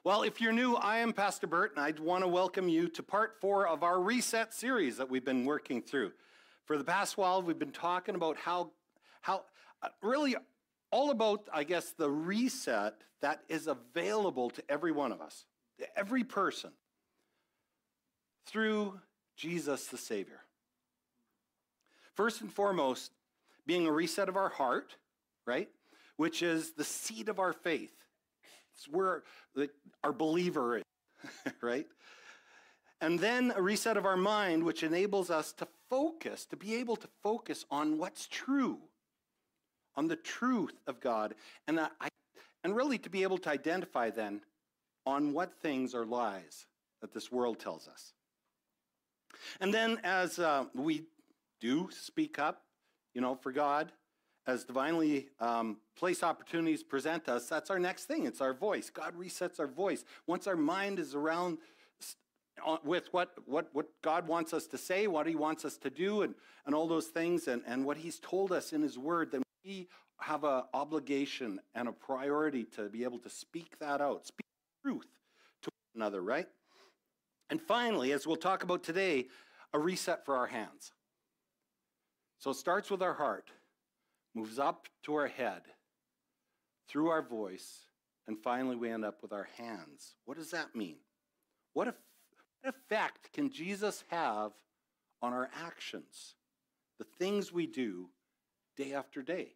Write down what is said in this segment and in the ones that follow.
Well, if you're new, I am Pastor Bert, and I want to welcome you to part 4 of our Reset series that we've been working through. For the past while, we've been talking about how really all about, I guess, the reset that is available to every one of us, to every person, through Jesus the Savior. First and foremost, being a reset of our heart, right, which is the seat of our faith. It's where our believer is, right? And then a reset of our mind, which enables us to focus, to be able to focus on what's true, on the truth of God, and really to be able to identify then on what things are lies that this world tells us. And then as we do speak up, for God, as divinely placed opportunities present us, that's our next thing. It's our voice. God resets our voice. Once our mind is around with what God wants us to say, what he wants us to do, and all those things, and what he's told us in his word, then we have an obligation and a priority to be able to speak that out, speak truth to one another, right? And finally, as we'll talk about today, a reset for our hands. So it starts with our heart, moves up to our head, through our voice, and finally we end up with our hands. What does that mean? What effect can Jesus have on our actions, the things we do day after day?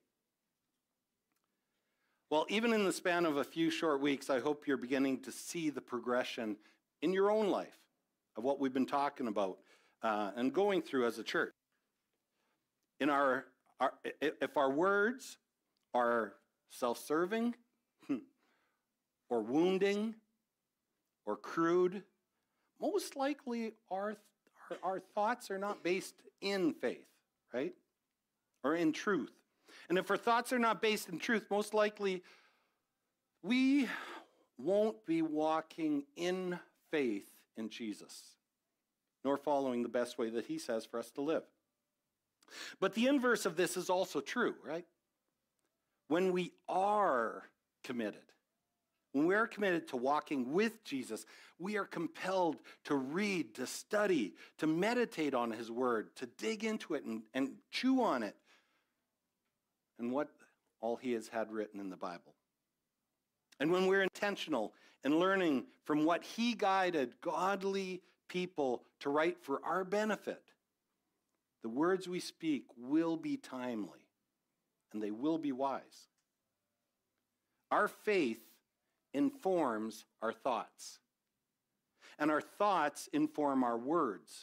Well, even in the span of a few short weeks, I hope you're beginning to see the progression in your own life of what we've been talking about and going through as a church. If our words are self-serving or wounding or crude, most likely our thoughts are not based in faith, right? Or in truth. And if our thoughts are not based in truth, most likely we won't be walking in faith in Jesus, nor following the best way that he says for us to live. But the inverse of this is also true, right? When we are committed, when we're committed to walking with Jesus, we are compelled to read, to study, to meditate on his word, to dig into it and chew on it, and what all he has had written in the Bible. And when we're intentional in learning from what he guided godly people to write for our benefit, the words we speak will be timely, and they will be wise. Our faith informs our thoughts, and our thoughts inform our words.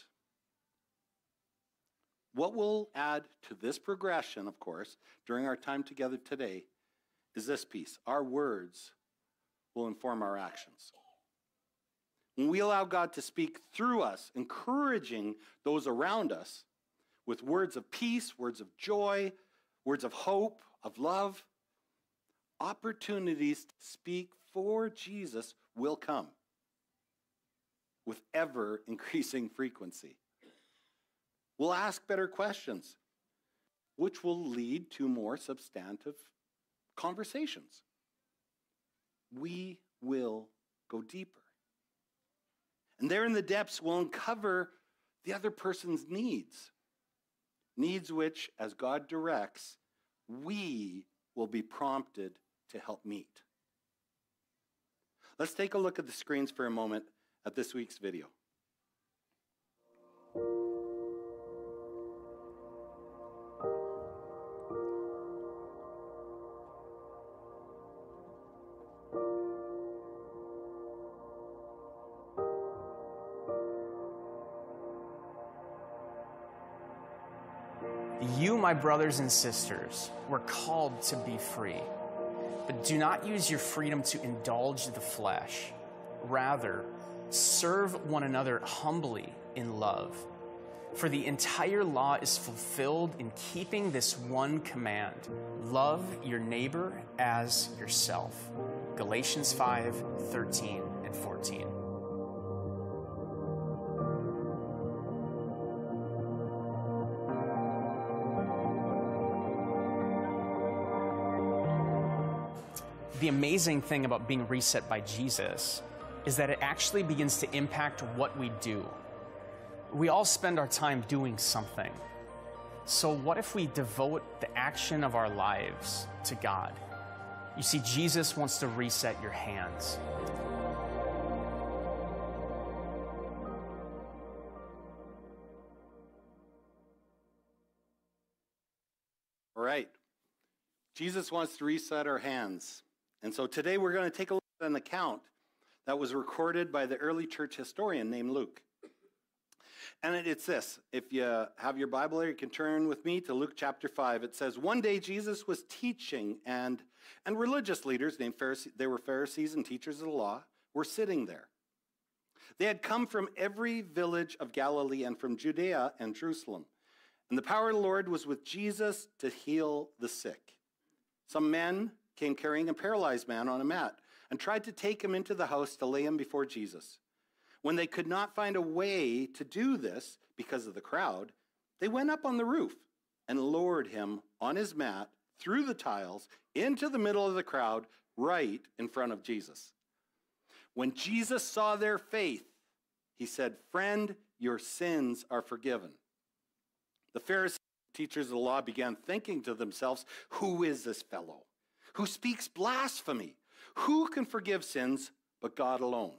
What we'll add to this progression, of course, during our time together today, is this piece. Our words will inform our actions. When we allow God to speak through us, encouraging those around us, with words of peace, words of joy, words of hope, of love, opportunities to speak for Jesus will come with ever-increasing frequency. We'll ask better questions, which will lead to more substantive conversations. We will go deeper. And there in the depths, we'll uncover the other person's needs which, as God directs, we will be prompted to help meet. Let's take a look at the screens for a moment at this week's video. You, my brothers and sisters, were called to be free, but do not use your freedom to indulge the flesh. Rather, serve one another humbly in love. For the entire law is fulfilled in keeping this one command: love your neighbor as yourself. Galatians 5:13 and 14. The amazing thing about being reset by Jesus is that it actually begins to impact what we do. We all spend our time doing something. So what if we devote the action of our lives to God? You see, Jesus wants to reset your hands. All right. Jesus wants to reset our hands. And so today we're going to take a look at an account that was recorded by the early church historian named Luke. And it's this. If you have your Bible there, you can turn with me to Luke chapter 5. It says, one day Jesus was teaching, and religious leaders named Pharisees, they were Pharisees and teachers of the law, were sitting there. They had come from every village of Galilee and from Judea and Jerusalem. And the power of the Lord was with Jesus to heal the sick. Some men came carrying a paralyzed man on a mat and tried to take him into the house to lay him before Jesus. When they could not find a way to do this because of the crowd, they went up on the roof and lowered him on his mat through the tiles into the middle of the crowd right in front of Jesus. When Jesus saw their faith, he said, "Friend, your sins are forgiven." The Pharisees, teachers of the law, began thinking to themselves, "Who is this fellow who speaks blasphemy? Who can forgive sins but God alone?"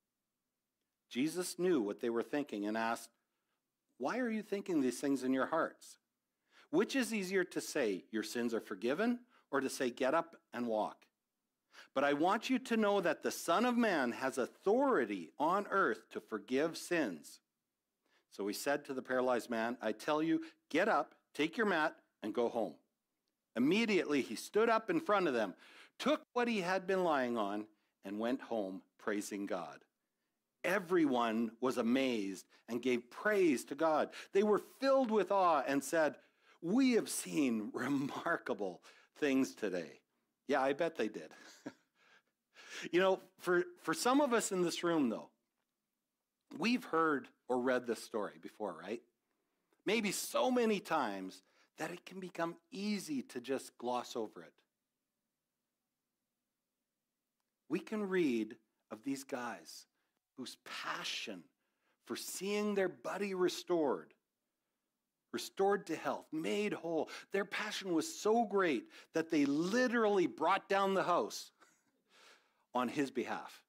Jesus knew what they were thinking and asked, "Why are you thinking these things in your hearts? Which is easier to say, 'Your sins are forgiven,' or to say, 'Get up and walk'? But I want you to know that the Son of Man has authority on earth to forgive sins." So he said to the paralyzed man, "I tell you, get up, take your mat, and go home." Immediately he stood up in front of them, took what he had been lying on, and went home praising God. Everyone was amazed and gave praise to God. They were filled with awe and said, "We have seen remarkable things today." Yeah, I bet they did. You know, for some of us in this room, though, we've heard or read this story before, right? Maybe so many times that it can become easy to just gloss over it. We can read of these guys whose passion for seeing their buddy restored to health, made whole, their passion was so great that they literally brought down the house on his behalf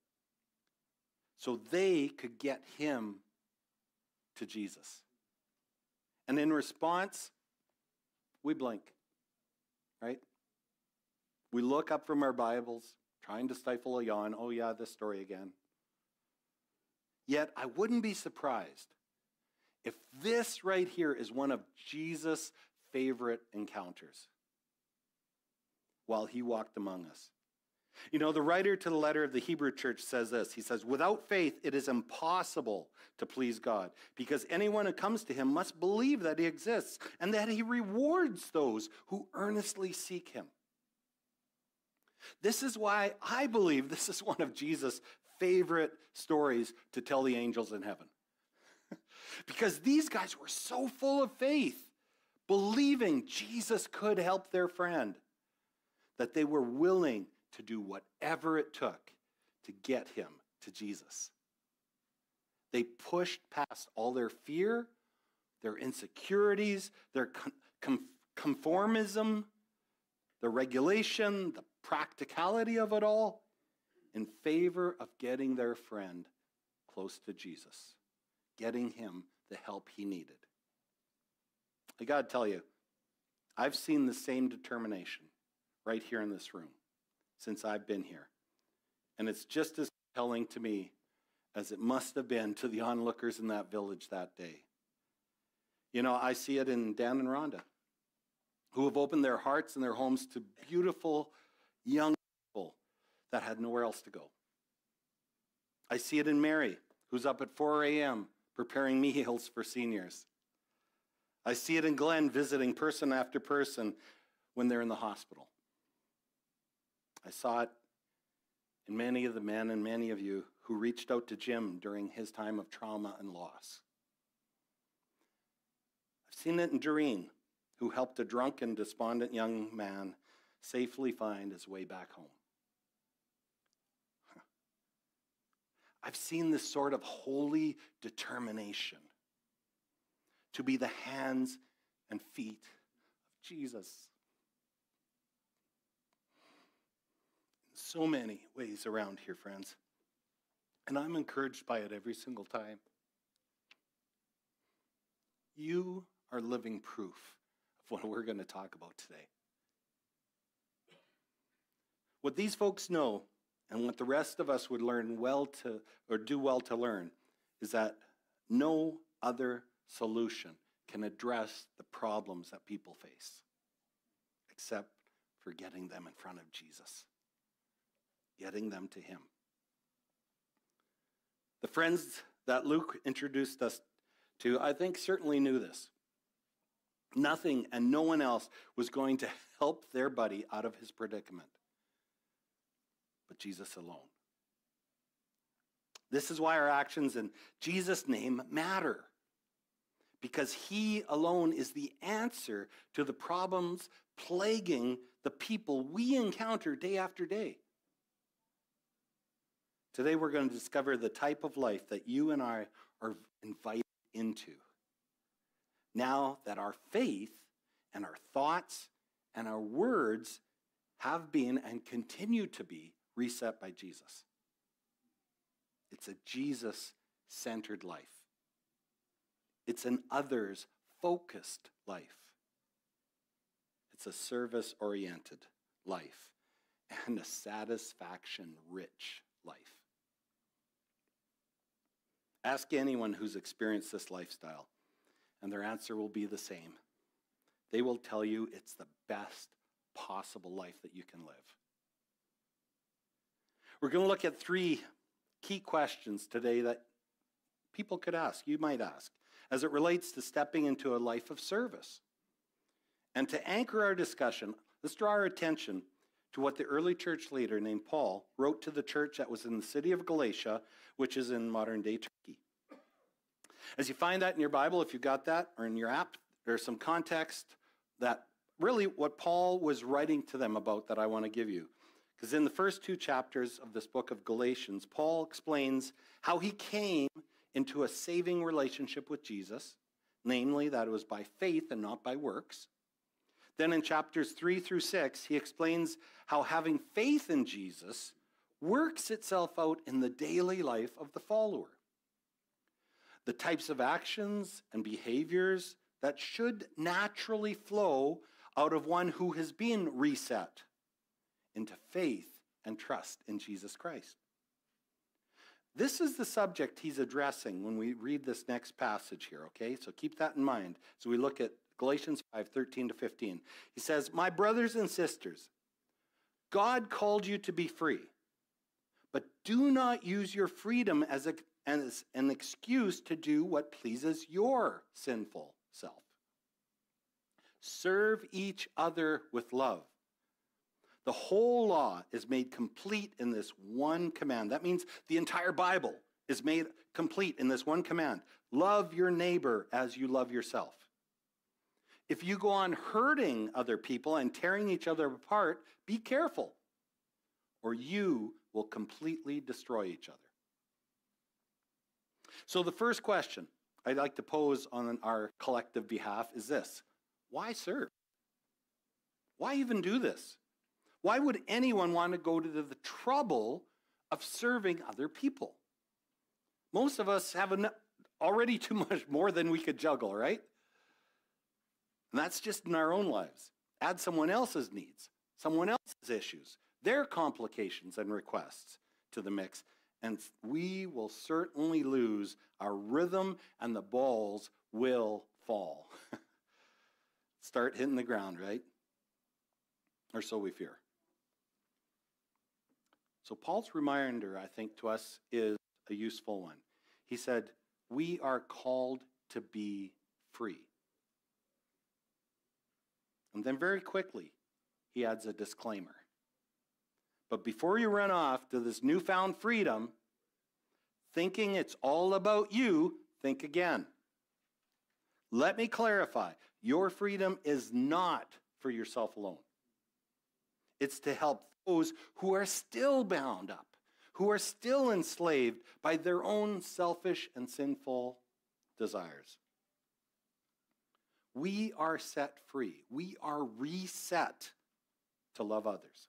so they could get him to Jesus. And in response, we blink, right? We look up from our Bibles, trying to stifle a yawn. Oh yeah, this story again. Yet I wouldn't be surprised if this right here is one of Jesus' favorite encounters while he walked among us. You know, the writer to the letter of the Hebrew church says this. He says, "Without faith, it is impossible to please God, because anyone who comes to him must believe that he exists and that he rewards those who earnestly seek him." This is why I believe this is one of Jesus' favorite stories to tell the angels in heaven. Because these guys were so full of faith, believing Jesus could help their friend, that they were willing to do whatever it took to get him to Jesus. They pushed past all their fear, their insecurities, their conformism, the regulation, the practicality of it all, in favor of getting their friend close to Jesus, getting him the help he needed. I got to tell you, I've seen the same determination right here in this room since I've been here. And it's just as compelling to me as it must have been to the onlookers in that village that day. You know, I see it in Dan and Rhonda, who have opened their hearts and their homes to beautiful young people that had nowhere else to go. I see it in Mary, who's up at 4 a.m. preparing meals for seniors. I see it in Glenn visiting person after person when they're in the hospital. I saw it in many of the men and many of you who reached out to Jim during his time of trauma and loss. I've seen it in Doreen, who helped a drunk and despondent young man safely find his way back home. I've seen this sort of holy determination to be the hands and feet of Jesus. So many ways around here, friends. And I'm encouraged by it every single time. You are living proof of what we're going to talk about today. What these folks know, and what the rest of us would learn well to, or do well to learn, is that no other solution can address the problems that people face, except for getting them in front of Jesus, getting them to him. The friends that Luke introduced us to, I think, certainly knew this. Nothing and no one else was going to help their buddy out of his predicament, but Jesus alone. This is why our actions in Jesus' name matter, because he alone is the answer to the problems plaguing the people we encounter day after day. Today we're going to discover the type of life that you and I are invited into, now that our faith and our thoughts and our words have been and continue to be reset by Jesus. It's a Jesus-centered life. It's an others-focused life. It's a service-oriented life and a satisfaction-rich life. Ask anyone who's experienced this lifestyle, and their answer will be the same. They will tell you it's the best possible life that you can live. We're going to look at 3 key questions today that people could ask, you might ask, as it relates to stepping into a life of service. And to anchor our discussion, let's draw our attention to what the early church leader named Paul wrote to the church that was in the city of Galatia, which is in modern-day Turkey. As you find that in your Bible, if you've got that, or in your app, there's some context that really what Paul was writing to them about that I want to give you. Because in the first 2 chapters of this book of Galatians, Paul explains how he came into a saving relationship with Jesus, namely that it was by faith and not by works. Then in chapters 3 through 6, he explains how having faith in Jesus works itself out in the daily life of the follower. The types of actions and behaviors that should naturally flow out of one who has been reset into faith and trust in Jesus Christ. This is the subject he's addressing when we read this next passage here, okay? So keep that in mind. So we look at Galatians 5:13 to 15. He says, "My brothers and sisters, God called you to be free, but do not use your freedom as an excuse to do what pleases your sinful self. Serve each other with love. The whole law is made complete in this one command." That means the entire Bible is made complete in this one command. Love your neighbor as you love yourself. If you go on hurting other people and tearing each other apart, be careful, or you will completely destroy each other. So the first question I'd like to pose on our collective behalf is this: why serve? Why even do this? Why would anyone want to go to the trouble of serving other people? Most of us have already too much more than we could juggle, right? And that's just in our own lives. Add someone else's needs, someone else's issues, their complications and requests to the mix, and we will certainly lose our rhythm and the balls will fall. Start hitting the ground, right? Or so we fear. So Paul's reminder, I think, to us is a useful one. He said, we are called to be free. And then very quickly, he adds a disclaimer. But before you run off to this newfound freedom, thinking it's all about you, think again. Let me clarify. Your freedom is not for yourself alone. It's to help those who are still bound up, who are still enslaved by their own selfish and sinful desires. We are set free. We are reset to love others.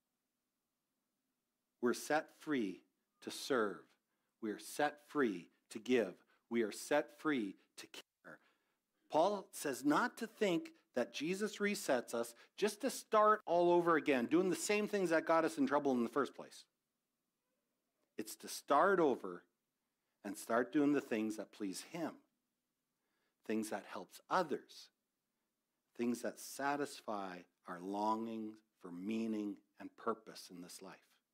We're set free to serve. We are set free to give. We are set free to care. Paul says not to think that Jesus resets us just to start all over again, doing the same things that got us in trouble in the first place. It's to start over and start doing the things that please him, things that helps others, things that satisfy our longing for meaning and purpose in this life.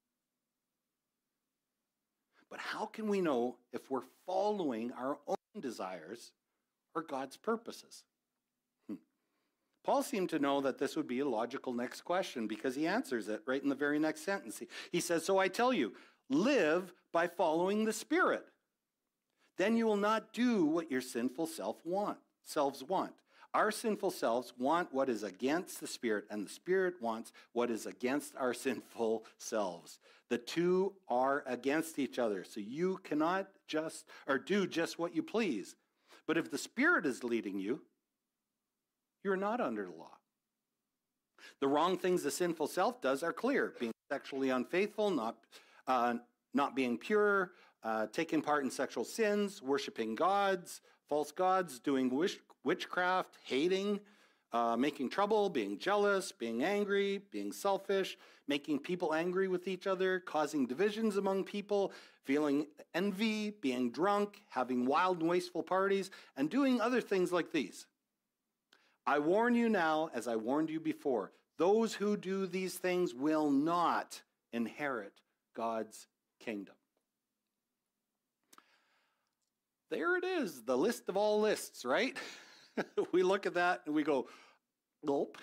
But how can we know if we're following our own desires or God's purposes? Paul seemed to know that this would be a logical next question because he answers it right in the very next sentence. He says, so I tell you, live by following the Spirit. Then you will not do what your sinful selves want. Our sinful selves want what is against the Spirit, and the Spirit wants what is against our sinful selves. The two are against each other, so you cannot do just what you please. But if the Spirit is leading you, you're not under the law. The wrong things the sinful self does are clear: being sexually unfaithful, not being pure, taking part in sexual sins, worshiping gods, false gods, doing witchcraft, hating, making trouble, being jealous, being angry, being selfish, making people angry with each other, causing divisions among people, feeling envy, being drunk, having wild and wasteful parties, and doing other things like these. I warn you now, as I warned you before, those who do these things will not inherit God's kingdom. There it is, the list of all lists, right? We look at that and we go, gulp.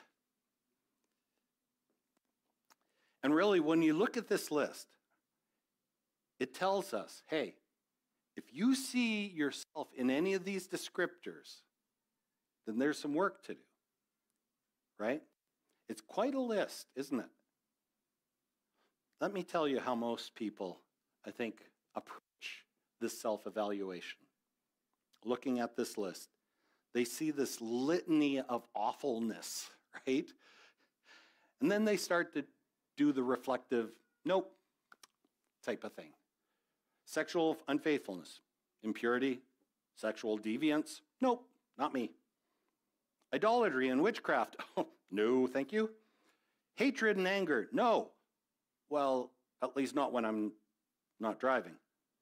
And really, when you look at this list, it tells us, hey, if you see yourself in any of these descriptors, then there's some work to do, right? It's quite a list, isn't it? Let me tell you how most people, I think, approach this self-evaluation. Looking at this list, they see this litany of awfulness, right? And then they start to do the reflective, nope, type of thing. Sexual unfaithfulness, impurity, sexual deviance, nope, not me. Idolatry and witchcraft, oh, no, thank you. Hatred and anger, no. Well, at least not when I'm not driving.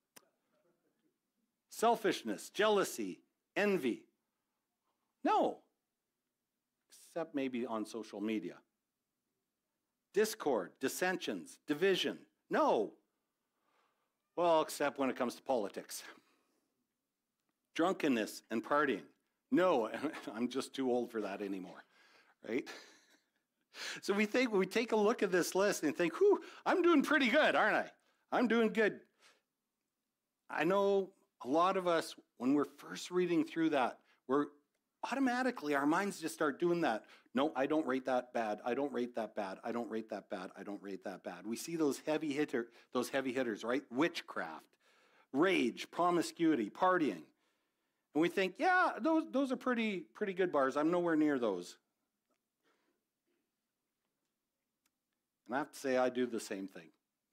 Selfishness, jealousy, envy, no. Except maybe on social media. Discord, dissensions, division, no. Well, except when it comes to politics. Drunkenness and partying, no. I'm just too old for that anymore, right? So we take a look at this list and think, whew, I'm doing pretty good, aren't I? I'm doing good. I know a lot of us, when we're first reading through that, we're automatically, our minds just start doing that. No, I don't rate that bad. I don't rate that bad. I don't rate that bad. I don't rate that bad. We see those heavy hitters, right? Witchcraft, rage, promiscuity, partying. And we think, yeah, those are pretty good bars. I'm nowhere near those. And I have to say, I do the same thing.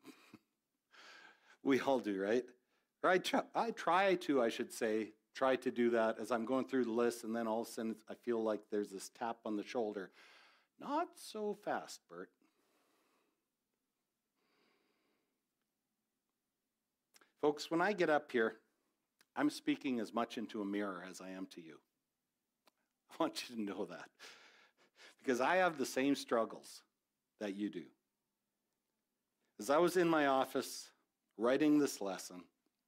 We all do, right? Or I try to do that as I'm going through the list, and then all of a sudden I feel like there's this tap on the shoulder. Not so fast, Bert. Folks, when I get up here, I'm speaking as much into a mirror as I am to you. I want you to know that. Because I have the same struggles that you do. As I was in my office writing this lesson,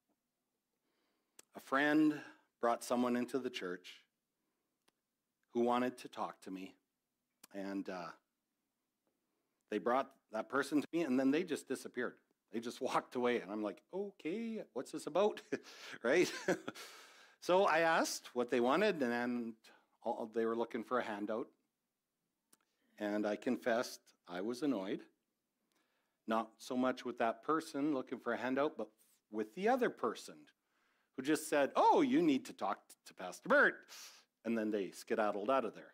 a friend brought someone into the church who wanted to talk to me, and they brought that person to me, and then they just disappeared. They just walked away, and I'm like, okay, what's this about, right? So I asked what they wanted, and they were looking for a handout, and I confessed I was annoyed. Not so much with that person looking for a handout, but with the other person who just said, oh, you need to talk to Pastor Bert. And then they skedaddled out of there.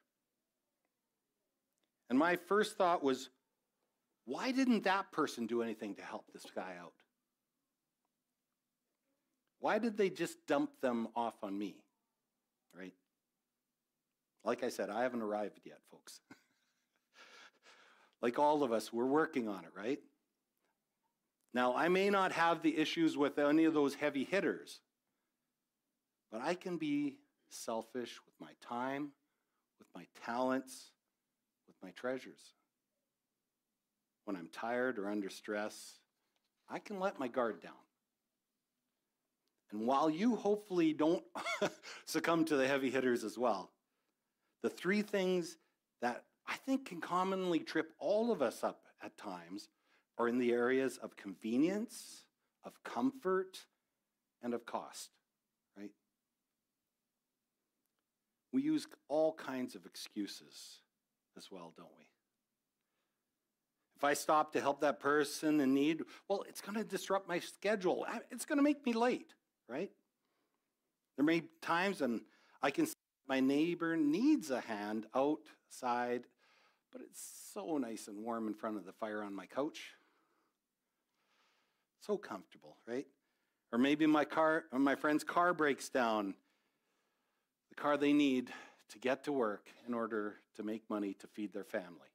And my first thought was, why didn't that person do anything to help this guy out? Why did they just dump them off on me, right? Like I said, I haven't arrived yet, folks. Like all of us, we're working on it, right? Now, I may not have the issues with any of those heavy hitters, but I can be selfish with my time, with my talents, with my treasures. When I'm tired or under stress, I can let my guard down. And while you hopefully don't succumb to the heavy hitters as well, the three things that I think can commonly trip all of us up at times are in the areas of convenience, of comfort, and of cost, right? We use all kinds of excuses as well, don't we? If I stop to help that person in need, well, it's going to disrupt my schedule. It's going to make me late, right? There may be times when I can see my neighbor needs a hand outside, but it's so nice and warm in front of the fire on my couch. So comfortable, right? Or maybe my friend's car breaks down, the car they need to get to work in order to make money to feed their family.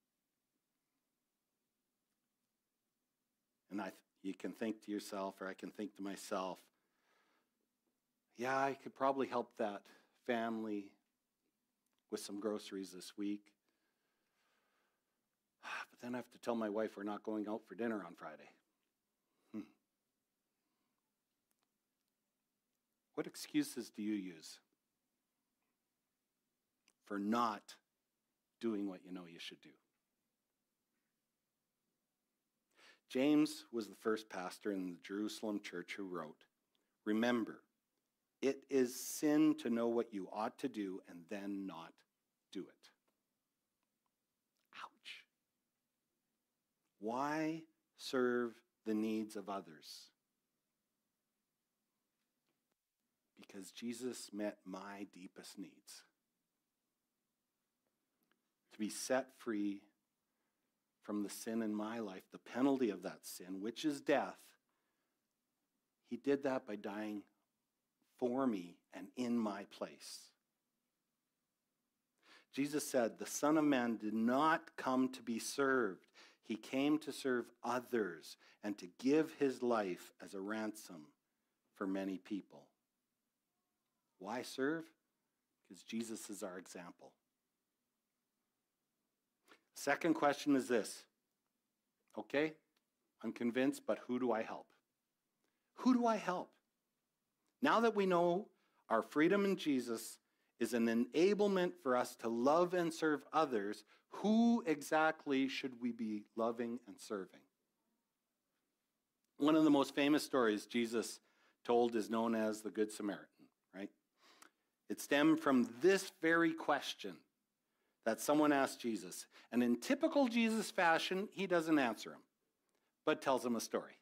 And you can think to yourself, or I can think to myself, yeah, I could probably help that family with some groceries this week. But then I have to tell my wife we're not going out for dinner on Friday. What excuses do you use for not doing what you know you should do? James was the first pastor in the Jerusalem church who wrote, "Remember, it is sin to know what you ought to do and then not do it." Ouch. Why serve the needs of others? Because Jesus met my deepest needs. To be set free from the sin in my life, the penalty of that sin, which is death. He did that by dying for me and in my place. Jesus said, the Son of Man did not come to be served. He came to serve others and to give his life as a ransom for many people. Why serve? Because Jesus is our example. Second question is this. Okay, I'm convinced, but who do I help? Who do I help? Now that we know our freedom in Jesus is an enablement for us to love and serve others, who exactly should we be loving and serving? One of the most famous stories Jesus told is known as the Good Samaritan, right? It stemmed from this very question that someone asked Jesus. And in typical Jesus fashion, he doesn't answer him, but tells him a story.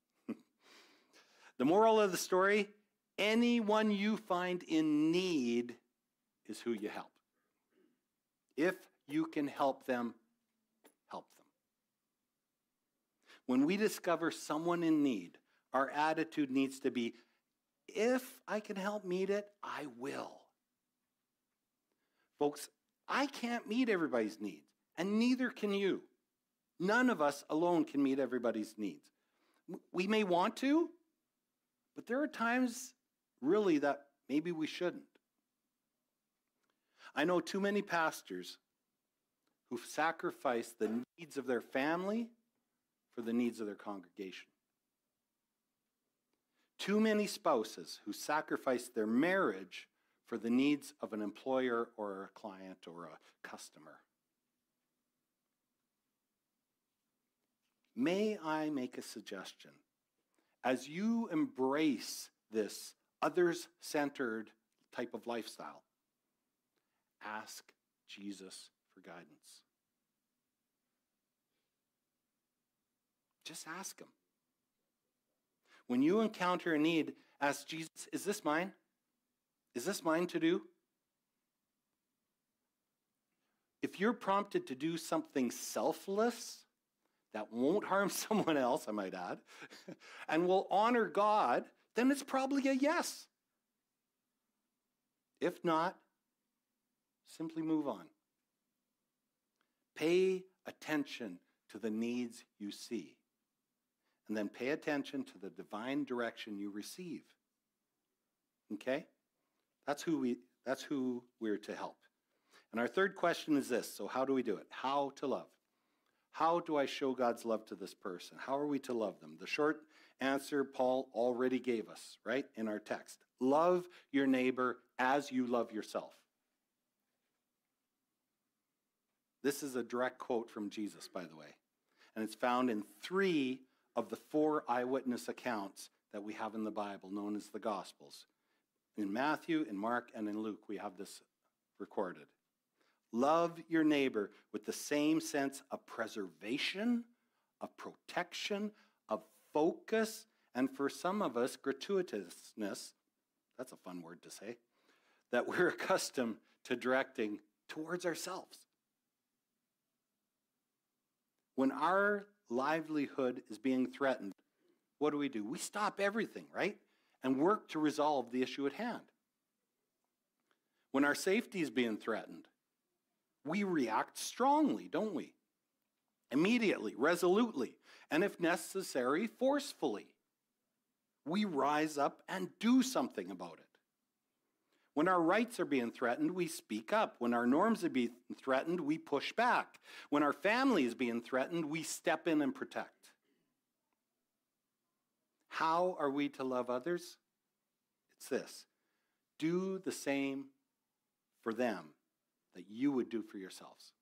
The moral of the story, anyone you find in need is who you help. If you can help them, help them. When we discover someone in need, our attitude needs to be, if I can help meet it, I will. Folks, I can't meet everybody's needs, and neither can you. None of us alone can meet everybody's needs. We may want to, but there are times really that maybe we shouldn't. I know too many pastors who've sacrificed the needs of their family for the needs of their congregation. Too many spouses who sacrifice their marriage for the needs of an employer or a client or a customer. May I make a suggestion? As you embrace this others-centered type of lifestyle, ask Jesus for guidance. Just ask him. When you encounter a need, ask Jesus, is this mine? Is this mine to do? If you're prompted to do something selfless that won't harm someone else, I might add, and will honor God, then it's probably a yes. If not, simply move on. Pay attention to the needs you see, and then pay attention to the divine direction you receive. Okay? That's who we're to help. And our third question is this. So how do we do it? How to love. How do I show God's love to this person? How are we to love them? The short answer Paul already gave us, right, in our text. Love your neighbor as you love yourself. This is a direct quote from Jesus, by the way. And it's found in 3 of the 4 eyewitness accounts that we have in the Bible, known as the Gospels. In Matthew, in Mark, and in Luke, we have this recorded. Love your neighbor with the same sense of preservation, of protection, of focus, and for some of us, gratuitousness, that's a fun word to say, that we're accustomed to directing towards ourselves. When our livelihood is being threatened, what do? We stop everything, right? And work to resolve the issue at hand. When our safety is being threatened, we react strongly, don't we? Immediately, resolutely, and if necessary, forcefully. We rise up and do something about it. When our rights are being threatened, we speak up. When our norms are being threatened, we push back. When our family is being threatened, we step in and protect. How are we to love others? It's this. Do the same for them that you would do for yourselves.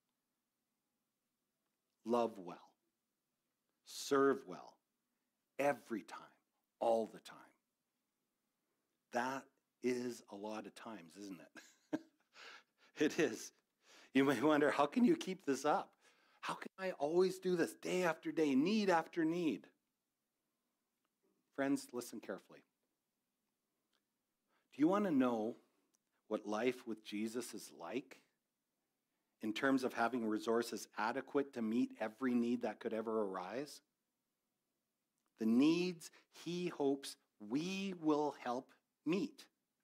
Love well. Serve well. Every time. All the time. That is a lot of times, isn't it? It is. You may wonder, how can you keep this up? How can I always do this day after day, need after need? Friends, listen carefully. Do you want to know what life with Jesus is like in terms of having resources adequate to meet every need that could ever arise? The needs he hopes we will help meet.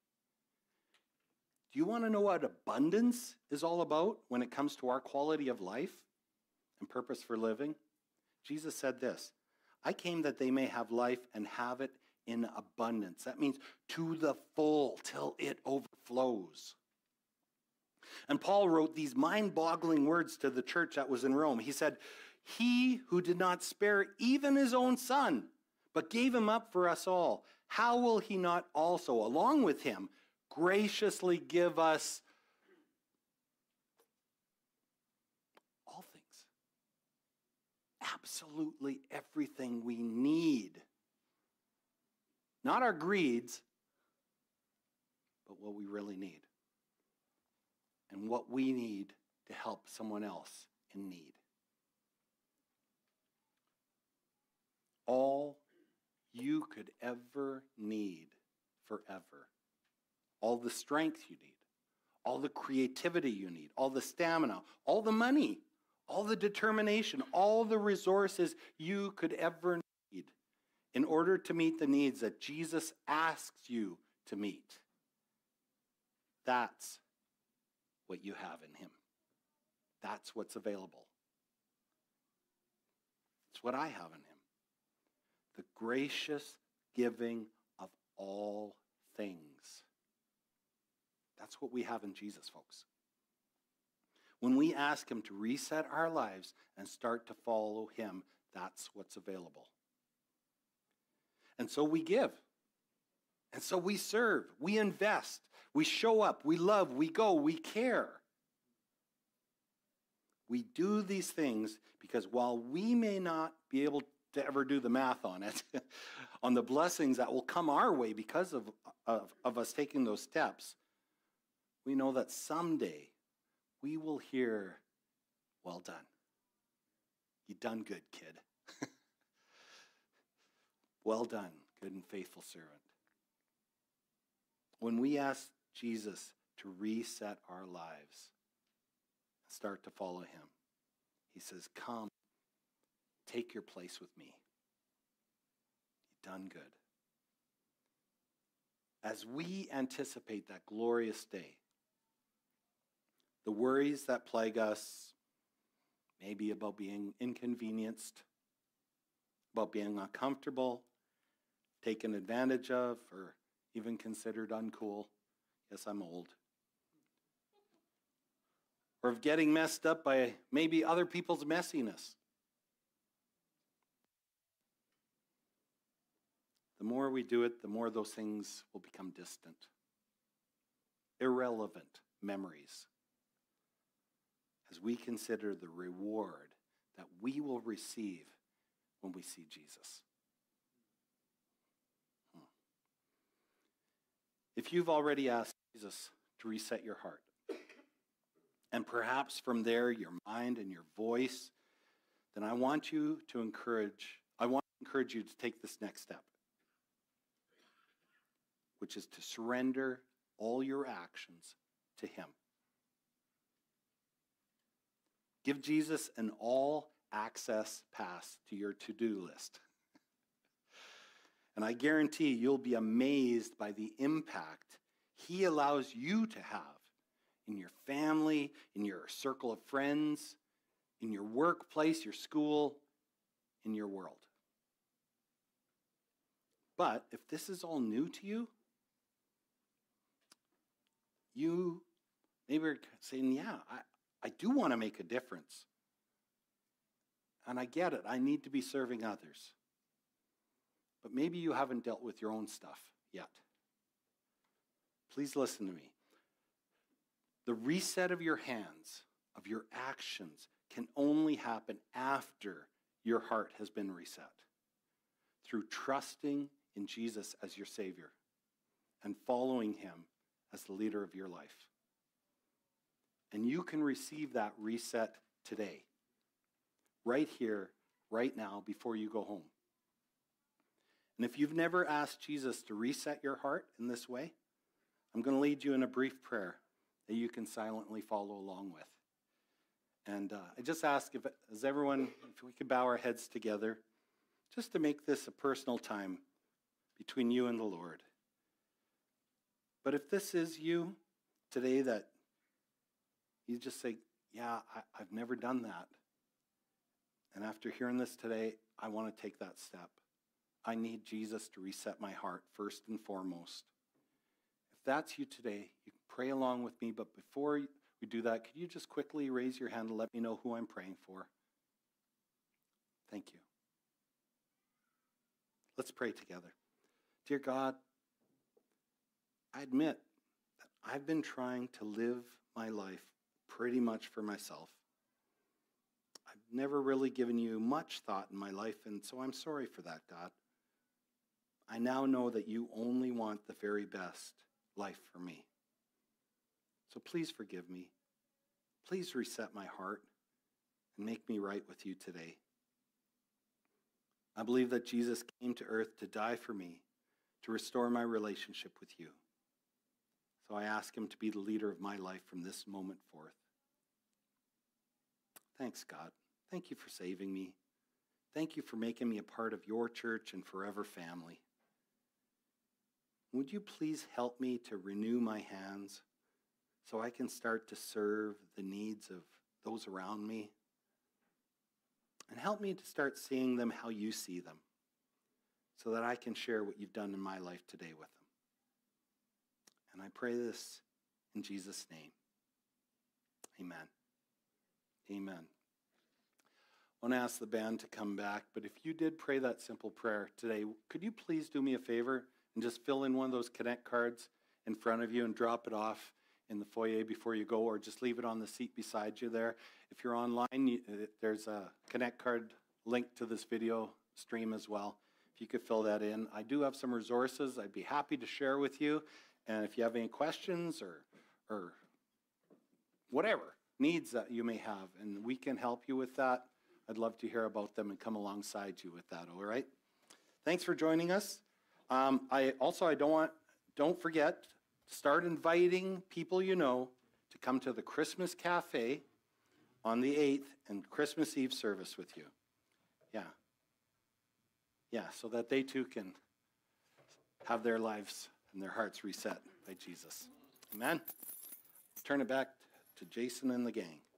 Do you want to know what abundance is all about when it comes to our quality of life and purpose for living? Jesus said this, I came that they may have life and have it in abundance. That means to the full, till it overflows. And Paul wrote these mind-boggling words to the church that was in Rome. He said, he who did not spare even his own son, but gave him up for us all, how will he not also, along with him, graciously give us all things? Absolutely everything we need. Not our greeds, but what we really need. And what we need to help someone else in need. All you could ever need forever. All the strength you need. All the creativity you need. All the stamina. All the money. All the determination. All the resources you could ever need in order to meet the needs that Jesus asks you to meet. That's what you have in him. That's what's available. It's what I have in him. The gracious giving of all things. That's what we have in Jesus, folks. When we ask him to reset our lives and start to follow him, that's what's available. And so we give. And so we serve. We invest. We show up. We love. We go. We care. We do these things because while we may not be able to ever do the math on it, on the blessings that will come our way because of us taking those steps, we know that someday we will hear, well done. You done good, kid. Well done, good and faithful servant. When we ask Jesus to reset our lives, start to follow him, he says, come, take your place with me. You've done good. As we anticipate that glorious day, the worries that plague us, maybe about being inconvenienced, about being uncomfortable, taken advantage of, or even considered uncool. Yes, I'm old. Or of getting messed up by maybe other people's messiness. The more we do it, the more those things will become distant, irrelevant memories as we consider the reward that we will receive when we see Jesus. If you've already asked Jesus to reset your heart, and perhaps from there your mind and your voice, then I want to encourage you to take this next step, which is to surrender all your actions to him. Give Jesus an all-access pass to your to-do list. And I guarantee you'll be amazed by the impact he allows you to have in your family, in your circle of friends, in your workplace, your school, in your world. But if this is all new to you, you maybe are saying, yeah, I do want to make a difference. And I get it. I need to be serving others. But maybe you haven't dealt with your own stuff yet. Please listen to me. The reset of your hands, of your actions, can only happen after your heart has been reset. Through trusting in Jesus as your Savior and following him as the leader of your life. And you can receive that reset today, right here, right now, before you go home. And if you've never asked Jesus to reset your heart in this way, I'm going to lead you in a brief prayer that you can silently follow along with. And I just ask if we could bow our heads together, just to make this a personal time between you and the Lord. But if this is you today, that you just say, yeah, I've never done that. And after hearing this today, I want to take that step. I need Jesus to reset my heart first and foremost. If that's you today, you can pray along with me. But before we do that, could you just quickly raise your hand and let me know who I'm praying for? Thank you. Let's pray together. Dear God, I admit that I've been trying to live my life pretty much for myself. I've never really given you much thought in my life, and so I'm sorry for that, God. I now know that you only want the very best life for me. So please forgive me. Please reset my heart and make me right with you today. I believe that Jesus came to earth to die for me, to restore my relationship with you. So I ask him to be the leader of my life from this moment forth. Thanks, God. Thank you for saving me. Thank you for making me a part of your church and forever family. Would you please help me to renew my hands so I can start to serve the needs of those around me? And help me to start seeing them how you see them, so that I can share what you've done in my life today with them. And I pray this in Jesus' name. Amen. Amen. I want to ask the band to come back, but if you did pray that simple prayer today, could you please do me a favor and just fill in one of those Connect cards in front of you and drop it off in the foyer before you go, or just leave it on the seat beside you there. If you're online, there's a Connect card link to this video stream as well. If you could fill that in. I do have some resources I'd be happy to share with you. And if you have any questions or whatever needs that you may have, and we can help you with that, I'd love to hear about them and come alongside you with that, all right? thanks for joining us. Don't forget to start inviting people you know to come to the Christmas Cafe on the 8th and Christmas Eve service with you. Yeah, so that they too can have their lives and their hearts reset by Jesus. Amen. Turn it back to Jason and the gang.